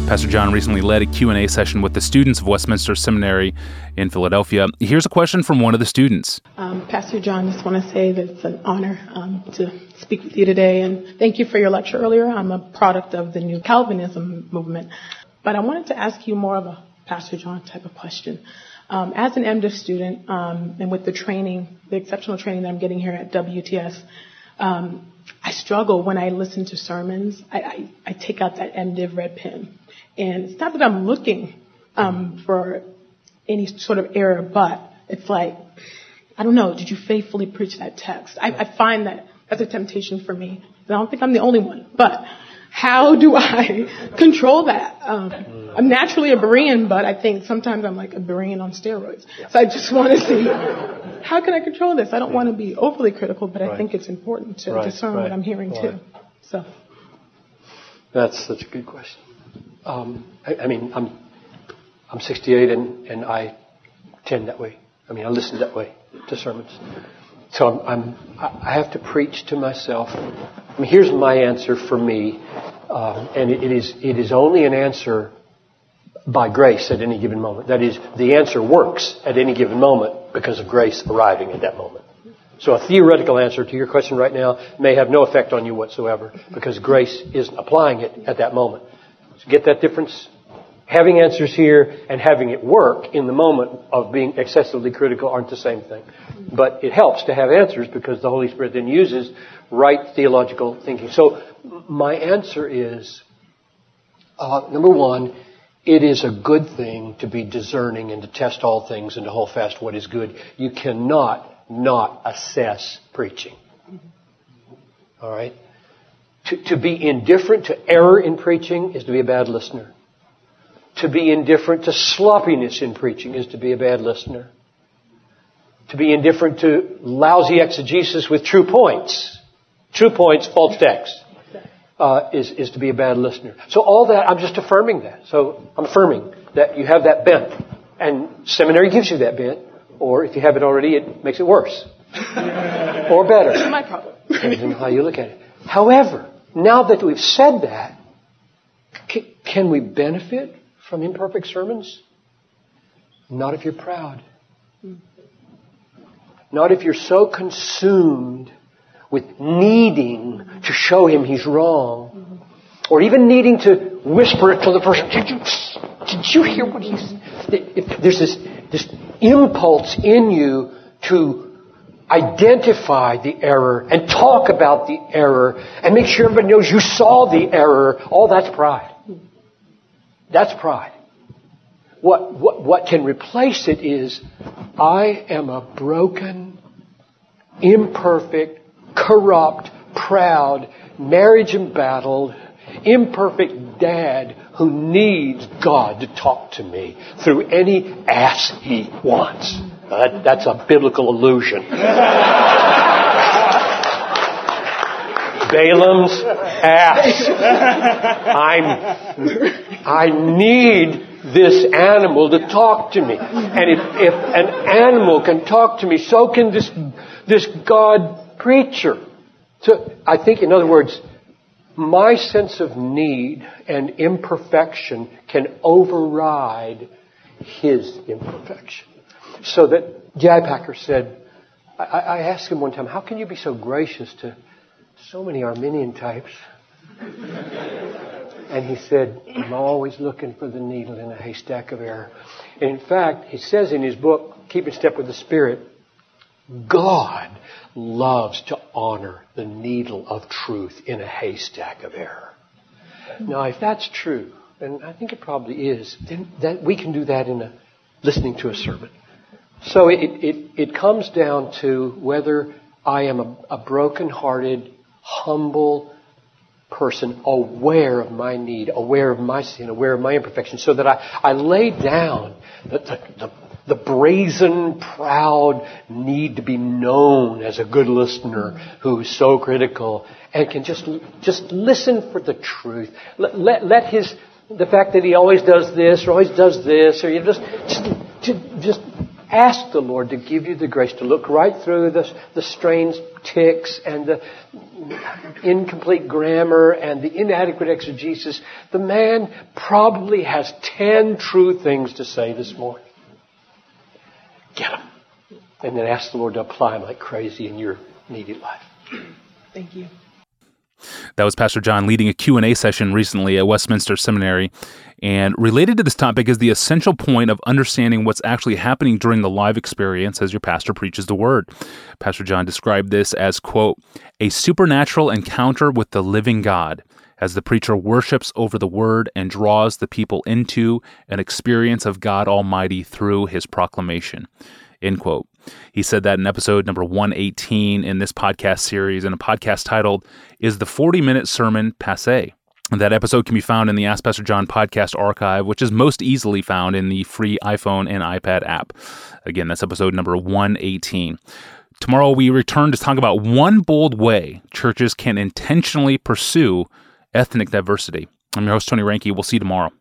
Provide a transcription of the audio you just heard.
Pastor John recently led a Q&A session with the students of Westminster Seminary in Philadelphia. Here's a question from one of the students. Pastor John, I just want to say that it's an honor to speak with you today, and thank you for your lecture earlier. I'm a product of the New Calvinism movement, but I wanted to ask you more of a Pastor John type of question. As an MDiv student, and with the training, the exceptional training that I'm getting here at WTS, I struggle when I listen to sermons. I take out that MDiv red pen. And it's not that I'm looking for any sort of error, but it's like, I don't know, did you faithfully preach that text? I find that that's a temptation for me. And I don't think I'm the only one. But how do I control that? I'm naturally a Berean, but I think sometimes I'm like a Berean on steroids. So I just want to see, how can I control this? I don't want to be overly critical, but I think it's important to discern what I'm hearing too. So that's such a good question. I'm 68 and I tend that way. I listen that way to sermons. So I have to preach to myself. Here's my answer for me, and it is only an answer by grace at any given moment. That is, the answer works at any given moment because of grace arriving at that moment. So a theoretical answer to your question right now may have no effect on you whatsoever because grace isn't applying it at that moment. So get that difference? Having answers here and having it work in the moment of being excessively critical aren't the same thing. But it helps to have answers because the Holy Spirit then uses right theological thinking. So my answer is, number one, it is a good thing to be discerning and to test all things and to hold fast what is good. You cannot not assess preaching. All right? To be indifferent to error in preaching is to be a bad listener. To be indifferent to sloppiness in preaching is to be a bad listener. To be indifferent to lousy exegesis with true points, false text, is to be a bad listener. So all that, I'm just affirming that. So I'm affirming that you have that bent. And seminary gives you that bent. Or if you have it already, it makes it worse. Or better. It's my problem. Depends on how you look at it. However, now that we've said that, can we benefit from imperfect sermons? Not if you're proud. Not if you're so consumed with needing to show him he's wrong. Or even needing to whisper it to the person. Did you hear what he said? If there's this impulse in you to identify the error and talk about the error and make sure everybody knows you saw the error. All that's pride. That's pride. What can replace it is, I am a broken, imperfect, corrupt, proud, marriage-embattled, imperfect dad who needs God to talk to me through any ass he wants. That's a biblical illusion. Balaam's ass. I need this animal to talk to me. And if an animal can talk to me, so can this God preacher. So I think, in other words, my sense of need and imperfection can override his imperfection. So that J.I. Packer said, I asked him one time, how can you be so gracious to so many Arminian types? And he said, I'm always looking for the needle in a haystack of error. And in fact, he says in his book, Keep in Step with the Spirit, God loves to honor the needle of truth in a haystack of error. Now, if that's true, and I think it probably is, then that we can do that in listening to a sermon. So it comes down to whether I am a broken-hearted, humble person, aware of my need, aware of my sin, aware of my imperfection, so that I lay down the brazen, proud need to be known as a good listener who's so critical and can just listen for the truth. Let the fact that he always does this or always does this, or you just Ask the Lord to give you the grace to look right through the strange tics and the incomplete grammar and the inadequate exegesis. The man probably has 10 true things to say this morning. Get them. And then ask the Lord to apply them like crazy in your immediate life. Thank you. That was Pastor John leading a Q&A session recently at Westminster Seminary. And related to this topic is the essential point of understanding what's actually happening during the live experience as your pastor preaches the word. Pastor John described this as, quote, a supernatural encounter with the living God as the preacher worships over the word and draws the people into an experience of God Almighty through his proclamation. End quote. He said that in episode number 118 in this podcast series, in a podcast titled, Is the 40-Minute Sermon Passé? That episode can be found in the Ask Pastor John podcast archive, which is most easily found in the free iPhone and iPad app. Again, that's episode number 118. Tomorrow we return to talk about one bold way churches can intentionally pursue ethnic diversity. I'm your host, Tony Reinke. We'll see you tomorrow.